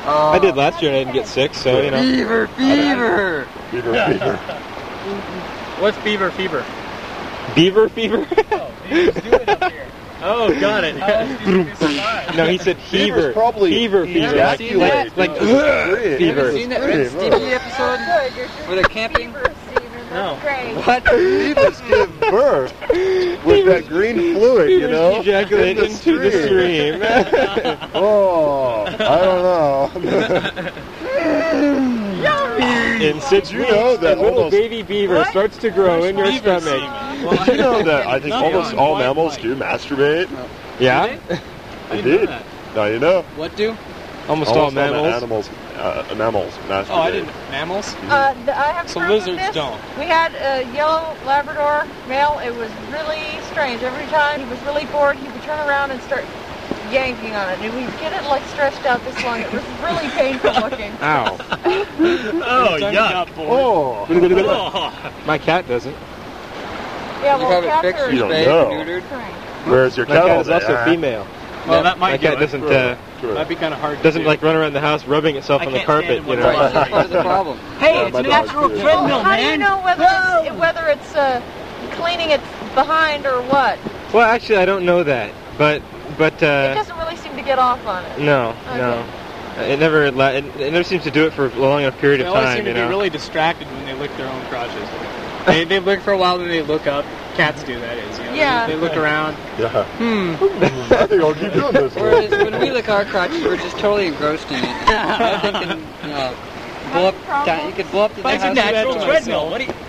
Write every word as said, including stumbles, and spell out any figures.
Uh, I did last year and I didn't get sick, so you know. Fever, fever. Beaver fever. What's beaver fever? Beaver fever? Oh, beaver's doing up here. Oh, got it. No, he said heaver. Probably fever, fever. Like, seen that? like, like No. fever. Have you seen that Red Stevie episode where they're camping? No. What? Beavers give birth with that green fluid, you know? Ejaculate in the into the stream. Oh, I don't know. In six You weeks, know that a little almost- baby beaver What? starts to grow in your Beaver stomach. semen. Did you know that I think No, almost no, all no. mammals do masturbate? Yeah? I They didn't know did. that. Now you know. What do? Almost all Almost all mammals. animals, uh, mammals masturbate. Oh, I didn't. Mammals? Uh, th- I have So proof of lizards this. don't. We had a yellow Labrador male. It was really strange. Every time he was really bored, he would turn around and start yanking on it. And we'd get it like stretched out this long. It was really painful looking. Ow. Oh, yuck. Oh, Oh. My cat doesn't. Yeah, You well, have it cats fixed are or You don't spayed know. or neutered? strange. where's your My cat? cat all is day, also huh? female. Well, that My might cat do it. doesn't uh, Sure. That'd be kind of hard doesn't to like run around the house rubbing itself I on the can't carpet, stand you it know. when That's part of the problem. Hey, Yeah, it's my a dog's natural good. treadmill, Well, how do you man. know whether it's, whether it's uh, cleaning it behind or what? Well, actually, I don't know that, but but It uh, doesn't really seem to get off on it. no, no, it never la- it, it never seems to do it for a long enough period They of always time, seem to you be know. really distracted when they lick their own crotches. they, they look for a while, then they look up. Cats do, that is. You know? Yeah. They, they look around. Yeah. Hmm. I think I'll keep doing this. Whereas when we lick our crotches, we're just totally engrossed in it. I'm thinking, you know, blow up, you could blow up the But it's a house natural with that, treadmill. so- What do you...